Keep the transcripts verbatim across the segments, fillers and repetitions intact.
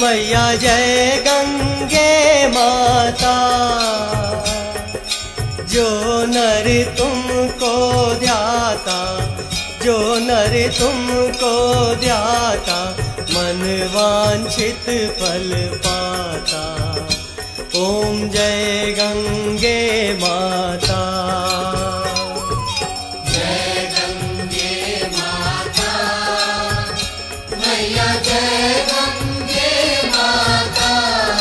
मैया जय गंगे माता, जो नर तुमको ध्याता, जो नर तुमको ध्याता, मन वांछित फल पाता। ओम जय गंगे माता। जय गंगे माता, मैया जय गंगे माता,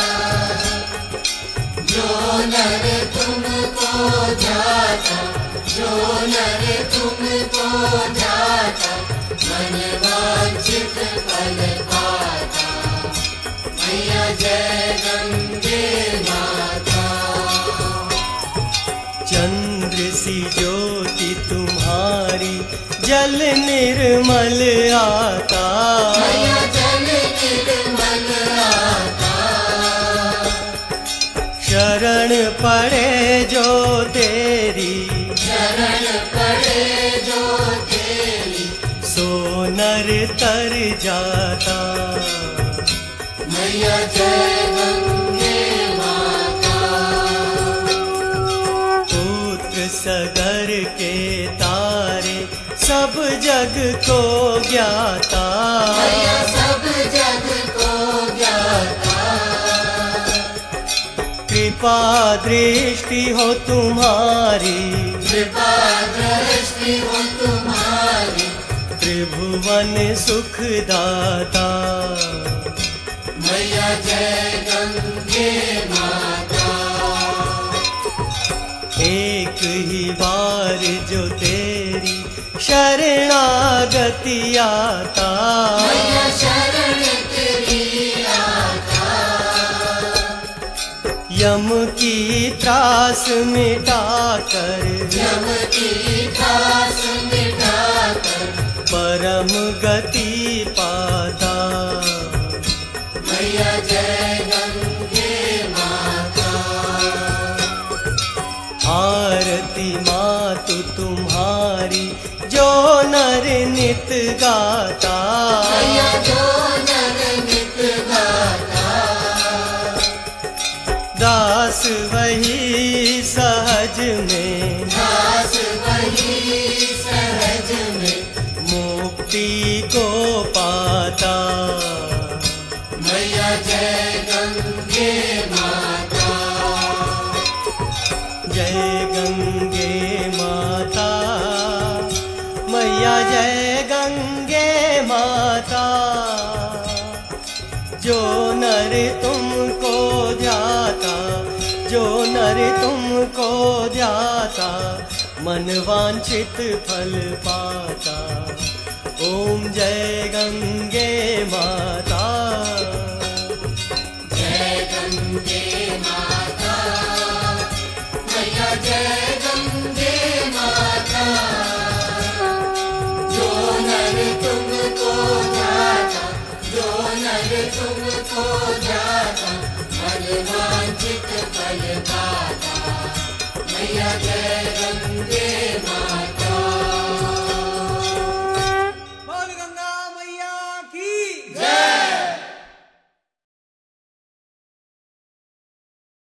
जो नर तुमको ध्याता, जो नर तुमको ध्याता, मन वांछित फल पाता। मैया जय गंगे माता। चंद्र सी ज्योति तुम्हारी, जल निर्मल आता, मैया जल निर्मल आता। शरण पड़े जो तेरी, शरण पड़े जो तेरी, सो नर तर जाता। मैया जय गंगे माता। पुत्र सगर के तारे, सब जग को ज्ञाता, मैया सब जग को ज्ञाता। कृपा दृष्टि हो तुम्हारी, कृपा दृष्टि हो तुम्हारी, त्रिभुवन सुखदाता। मैया जय गंगे माता। एक ही बार जो तेरी शरणागति आता, मैया शरण तेरी आता। यम की त्रास मिटाकर, यम की त्रास मिटाकर, परम गति पाता। मैया जय गंगे माता। आरती मातु तुम्हारी, जो नर नित गाता, मैया जो नर नित गाता। दास वही सहज में, दास वही सहज में, मुक्ति को पाता। मैया जय गंगे माता। जय गंगे माता, मैया जय गंगे माता, जो नर तुमको ध्याता, जो नर तुमको ध्याता, मन वांछित फल पाता। ओम जय गंगे माता। जय गंगे माता, मैया जय गंगे माता, जो नर तुमको ध्याता, जो नर तुमको ध्याता, मन वांछित फल पाता। मैया जय गंगे माता।